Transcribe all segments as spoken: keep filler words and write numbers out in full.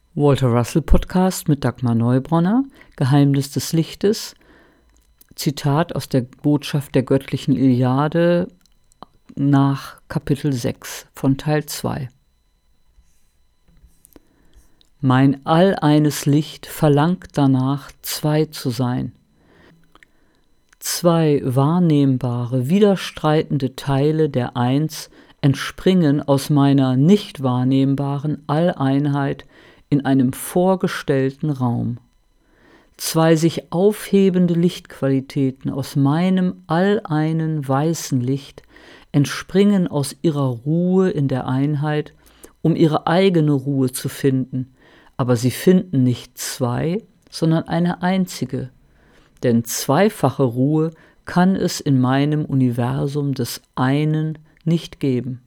Walter Russell Podcast mit Dagmar Neubronner, Geheimnis des Lichtes, Zitat aus der Botschaft der göttlichen Iliade nach Kapitel sechs von Teil zwei. Mein alleines Licht verlangt danach, zwei zu sein. Zwei wahrnehmbare, widerstreitende Teile der Eins entspringen aus meiner nicht wahrnehmbaren Alleinheit in einem vorgestellten Raum. Zwei sich aufhebende Lichtqualitäten aus meinem alleinen weißen Licht entspringen aus ihrer Ruhe in der Einheit, um ihre eigene Ruhe zu finden, aber sie finden nicht zwei, sondern eine einzige, denn zweifache Ruhe kann es in meinem Universum des einen nicht geben.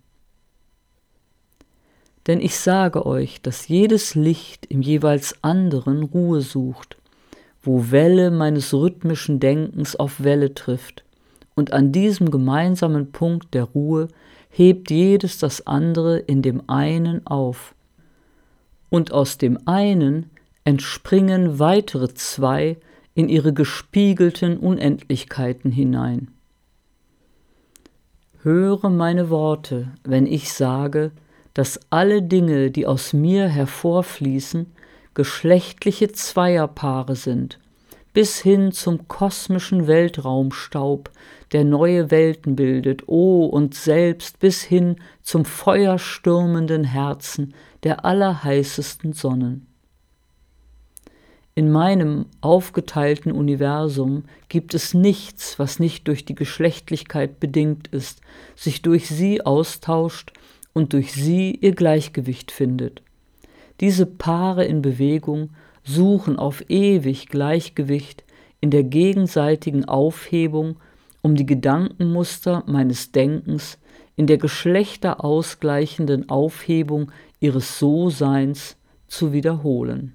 Denn ich sage euch, dass jedes Licht im jeweils anderen Ruhe sucht, wo Welle meines rhythmischen Denkens auf Welle trifft, und an diesem gemeinsamen Punkt der Ruhe hebt jedes das andere in dem einen auf. Und aus dem einen entspringen weitere zwei in ihre gespiegelten Unendlichkeiten hinein. Höre meine Worte, wenn ich sage, dass alle Dinge, die aus mir hervorfließen, geschlechtliche Zweierpaare sind, bis hin zum kosmischen Weltraumstaub, der neue Welten bildet, oh, und selbst bis hin zum feuerstürmenden Herzen der allerheißesten Sonnen. In meinem aufgeteilten Universum gibt es nichts, was nicht durch die Geschlechtlichkeit bedingt ist, sich durch sie austauscht und durch sie ihr Gleichgewicht findet. Diese Paare in Bewegung suchen auf ewig Gleichgewicht in der gegenseitigen Aufhebung, um die Gedankenmuster meines Denkens in der geschlechterausgleichenden Aufhebung ihres So-Seins zu wiederholen.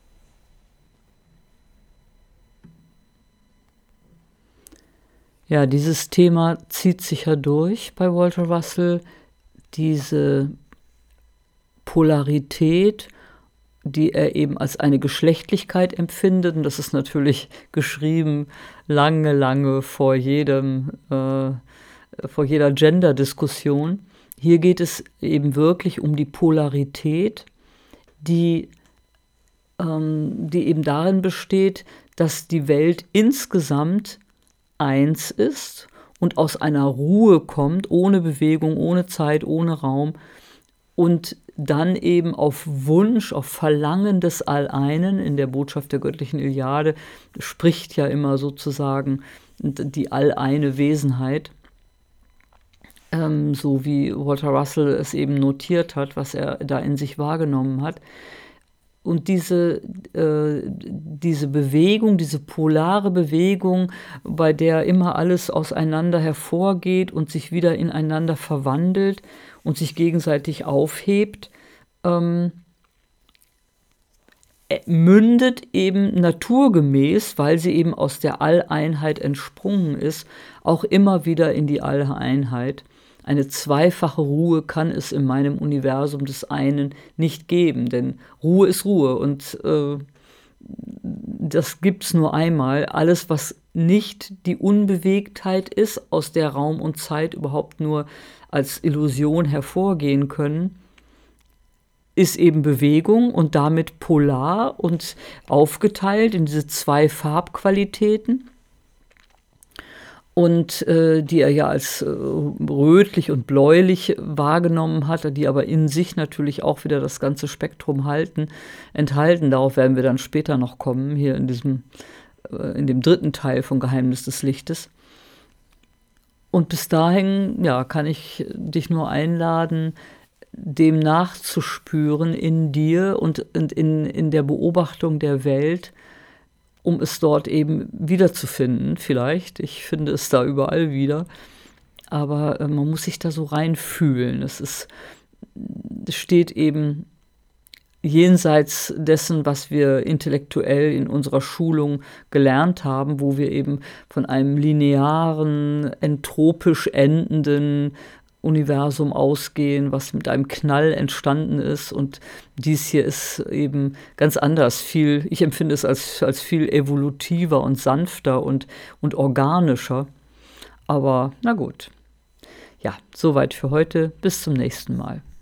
Ja, dieses Thema zieht sich ja durch bei Walter Russell, diese Polarität, die er eben als eine Geschlechtlichkeit empfindet. Und das ist natürlich geschrieben lange, lange vor jedem, äh, vor jeder Gender-Diskussion. Hier geht es eben wirklich um die Polarität, die, ähm, die eben darin besteht, dass die Welt insgesamt eins ist und aus einer Ruhe kommt, ohne Bewegung, ohne Zeit, ohne Raum, und dann eben auf Wunsch, auf Verlangen des Alleinen, in der Botschaft der göttlichen Iliade spricht ja immer sozusagen die alleine Wesenheit, ähm, so wie Walter Russell es eben notiert hat, was er da in sich wahrgenommen hat. Und diese, äh, diese Bewegung, diese polare Bewegung, bei der immer alles auseinander hervorgeht und sich wieder ineinander verwandelt und sich gegenseitig aufhebt, ähm, mündet eben naturgemäß, weil sie eben aus der Alleinheit entsprungen ist, auch immer wieder in die Alleinheit. Eine zweifache Ruhe kann es in meinem Universum des einen nicht geben, denn Ruhe ist Ruhe und äh, das gibt es nur einmal. Alles, was nicht die Unbewegtheit ist, aus der Raum und Zeit überhaupt nur als Illusion hervorgehen können, ist eben Bewegung und damit polar und aufgeteilt in diese zwei Farbqualitäten. Und äh, die er ja als äh, rötlich und bläulich wahrgenommen hatte, die aber in sich natürlich auch wieder das ganze Spektrum halten, enthalten. Darauf werden wir dann später noch kommen, hier in diesem, äh, in dem dritten Teil von Geheimnis des Lichtes. Und bis dahin, ja, kann ich dich nur einladen, dem nachzuspüren in dir und in, in der Beobachtung der Welt, um es dort eben wiederzufinden, vielleicht. Ich finde es da überall wieder. Aber äh, man muss sich da so reinfühlen. Es ist, es steht eben jenseits dessen, was wir intellektuell in unserer Schulung gelernt haben, wo wir eben von einem linearen, entropisch endenden Universum ausgehen, was mit einem Knall entstanden ist. Und dies hier ist eben ganz anders. Viel, ich empfinde es als, als viel evolutiver und sanfter und, und organischer. Aber na gut. Ja, soweit für heute. Bis zum nächsten Mal.